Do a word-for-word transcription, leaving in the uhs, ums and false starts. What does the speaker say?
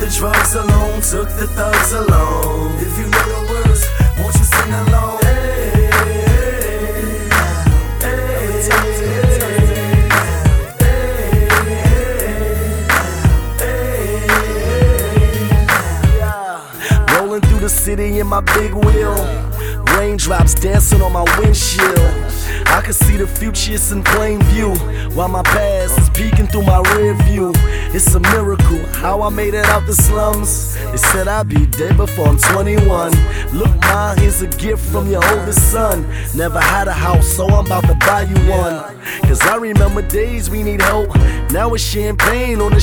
the drugs alone, took the thugs alone. If you know the words, won't you sing along? Hey, hey, hey, rolling through the city in my big wheel, raindrops dancing on my windshield. I can see the future, it's in plain view, while my past is peeking through my rear view. It's a miracle how I made it out the slums. They said I'd be dead before I'm twenty-one. Look, ma, here's a gift from your oldest son. Never had a house, so I'm about to buy you one. Cause I remember days we need help. Now it's champagne on the